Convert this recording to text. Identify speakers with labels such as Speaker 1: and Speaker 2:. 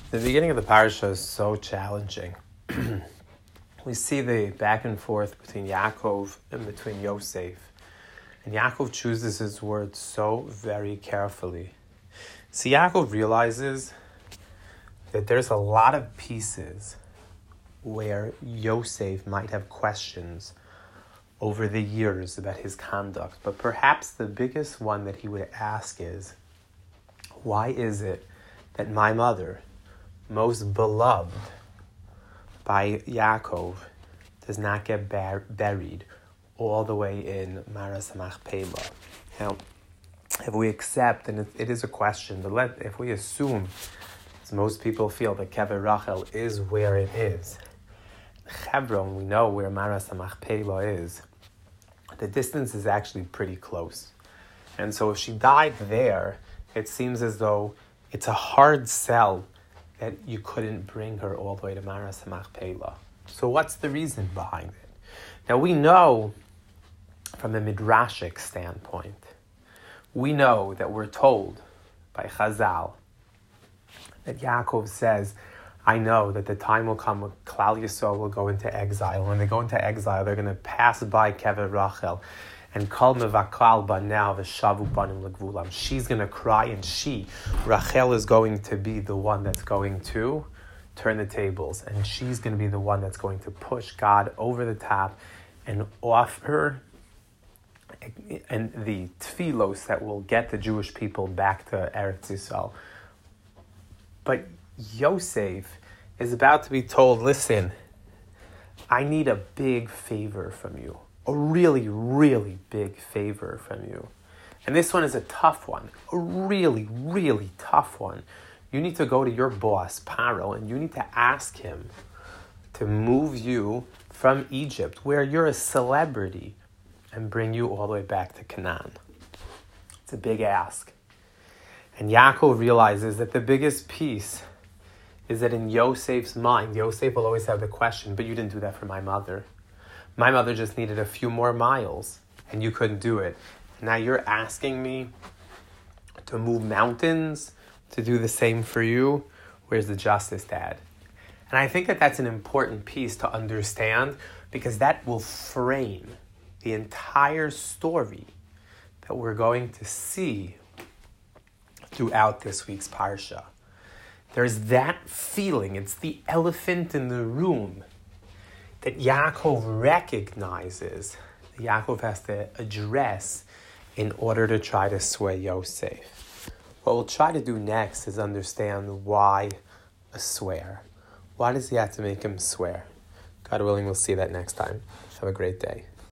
Speaker 1: The beginning of the parasha is so challenging. We see the back and forth between Yaakov and between Yosef. And Yaakov chooses his words so very carefully. See, Yaakov realizes that there's a lot of pieces where Yosef might have questions over the years about his conduct. But perhaps the biggest one that he would ask is, why is it that my mother, most beloved by Yaakov, does not get buried all the way in Maras Machpelah? Now, if we accept, and it is a question, but if we assume, as most people feel, that Kever Rachel is where it is, Hebron, we know where Maras Machpelah is, the distance is actually pretty close. And so if she died there, it seems as though it's a hard sell that you couldn't bring her all the way to Maras Machpelah. So what's the reason behind it? Now we know from a midrashic standpoint, we know that we're told by Chazal that Yaakov says, I know that the time will come when Klal Yisrael will go into exile. When they go into exile, they're going to pass by Kever Rachel. And Kol Mevakal Banav V'Shavu Banim L'Gvulam. She's going to cry, and Rachel, is going to be the one that's going to turn the tables. And she's going to be the one that's going to push God over the top and offer and the tefillos that will get the Jewish people back to Eretz Yisrael. But Yosef is about to be told, listen, I need a big favor from you. A really, really big favor from you. And this one is a tough one. A really, really tough one. You need to go to your boss, Paro, and you need to ask him to move you from Egypt, where you're a celebrity, and bring you all the way back to Canaan. It's a big ask. And Yaakov realizes that the biggest piece is that in Yosef's mind, Yosef will always have the question, but you didn't do that for my mother. My mother just needed a few more miles, and you couldn't do it. Now you're asking me to move mountains to do the same for you? Where's the justice, Dad? And I think that that's an important piece to understand, because that will frame the entire story that we're going to see throughout this week's Parsha. There's that feeling, it's the elephant in the room, that Yaakov recognizes, that Yaakov has to address in order to try to sway Yosef. What we'll try to do next is understand why a swear. Why does he have to make him swear? God willing, we'll see that next time. Have a great day.